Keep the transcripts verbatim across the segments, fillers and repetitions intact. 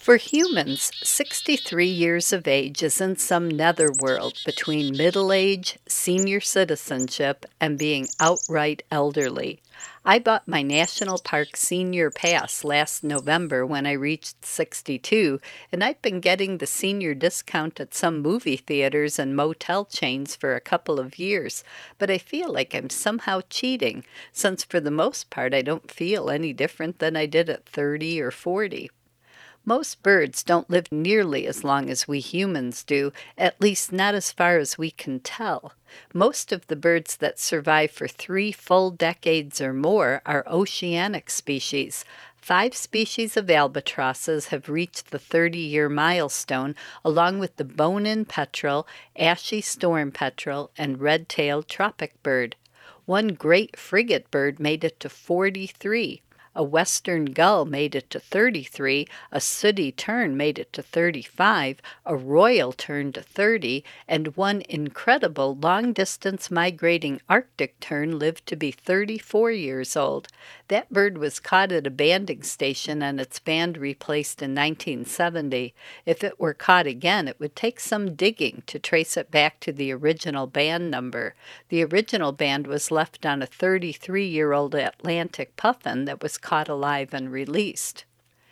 For humans, sixty-three years of age is in some netherworld between middle age, senior citizenship, and being outright elderly. I bought my National Park Senior Pass last November when I reached sixty-two, and I've been getting the senior discount at some movie theaters and motel chains for a couple of years, but I feel like I'm somehow cheating, since for the most part I don't feel any different than I did at thirty or forty. Most birds don't live nearly as long as we humans do, at least not as far as we can tell. Most of the birds that survive for three full decades or more are oceanic species. Five species of albatrosses have reached the thirty-year milestone, along with the bone-in petrel, ashy storm petrel, and red-tailed tropic bird. One great frigate bird made it to forty-three. A western gull made it to thirty-three, a sooty tern made it to thirty-five, a royal tern to thirty, and one incredible long-distance migrating Arctic tern lived to be thirty-four years old. That bird was caught at a banding station and its band replaced in nineteen seventy. If it were caught again, it would take some digging to trace it back to the original band number. The original band was left on a thirty-three-year-old Atlantic puffin that was caught alive and released.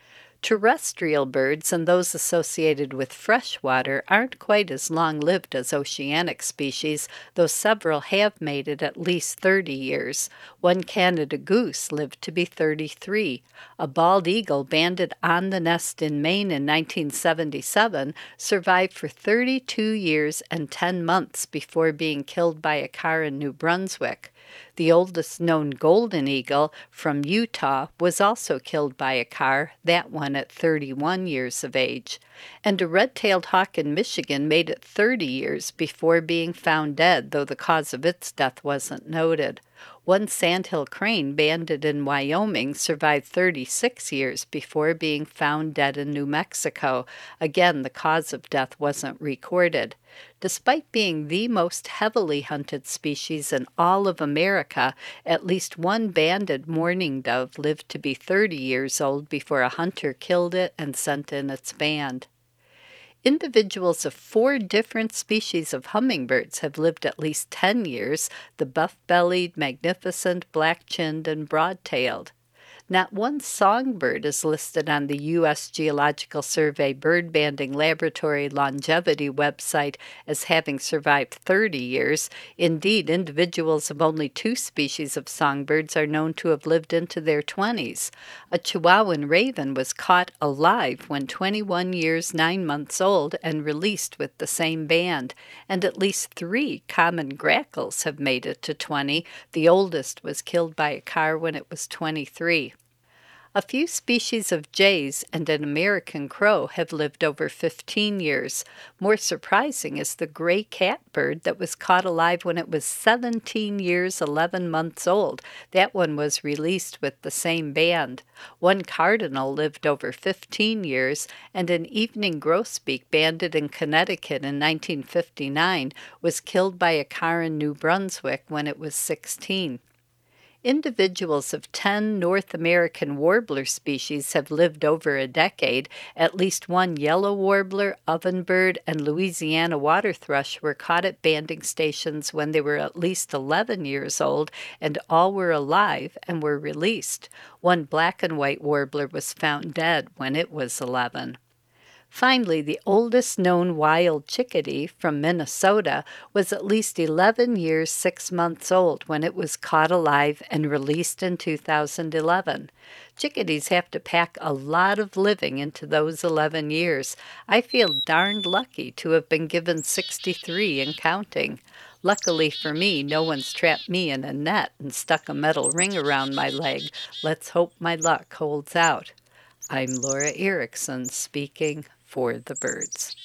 Terrestrial birds and those associated with freshwater aren't quite as long-lived as oceanic species, though several have made it at least thirty years. One Canada goose lived to be thirty-three. A bald eagle banded on the nest in Maine in nineteen seventy-seven survived for thirty-two years and ten months before being killed by a car in New Brunswick. The oldest known golden eagle from Utah was also killed by a car, that one at thirty-one years of age. And a red-tailed hawk in Michigan made it thirty years before being found dead, though the cause of its death wasn't noted. One sandhill crane banded in Wyoming survived thirty-six years before being found dead in New Mexico. Again, the cause of death wasn't recorded. Despite being the most heavily hunted species in all of America, at least one banded mourning dove lived to be thirty years old before a hunter killed it and sent in its band. Individuals of four different species of hummingbirds have lived at least ten years, the buff-bellied, magnificent, black-chinned, and broad-tailed. Not one songbird is listed on the U S Geological Survey Bird Banding Laboratory Longevity website as having survived thirty years. Indeed, individuals of only two species of songbirds are known to have lived into their twenties. A Chihuahuan raven was caught alive when twenty-one years, nine months old and released with the same band. And at least three common grackles have made it to twenty. The oldest was killed by a car when it was twenty-three. A few species of jays and an American crow have lived over fifteen years. More surprising is the gray catbird that was caught alive when it was seventeen years, eleven months old. That one was released with the same band. One cardinal lived over fifteen years, and an evening grosbeak banded in Connecticut in nineteen fifty-nine was killed by a car in New Brunswick when it was sixteen. Individuals of ten North American warbler species have lived over a decade. At least one yellow warbler, ovenbird, and Louisiana water thrush were caught at banding stations when they were at least eleven years old, and all were alive and were released. One black and white warbler was found dead when it was eleven. Finally, the oldest known wild chickadee from Minnesota was at least eleven years, six months old when it was caught alive and released in two thousand eleven. Chickadees have to pack a lot of living into those eleven years. I feel darned lucky to have been given sixty-three and counting. Luckily for me, no one's trapped me in a net and stuck a metal ring around my leg. Let's hope my luck holds out. I'm Laura Erickson speaking for the birds.